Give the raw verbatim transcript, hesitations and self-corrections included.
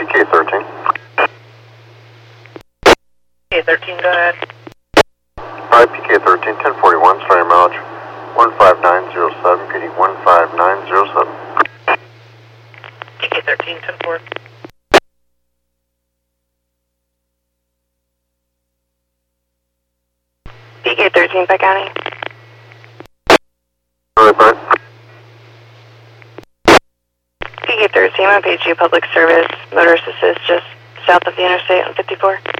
P K thirteen. P K thirteen, go ahead. Alright, P K thirteen, ten forty-one, starting mileage one five nine zero seven, P D one five nine zero seven. P K thirteen, ten four. P K thirteen, Pike County. Alright, Brian. P K thirteen, on P G Public Service, motorist assist just south of the interstate on fifty-four.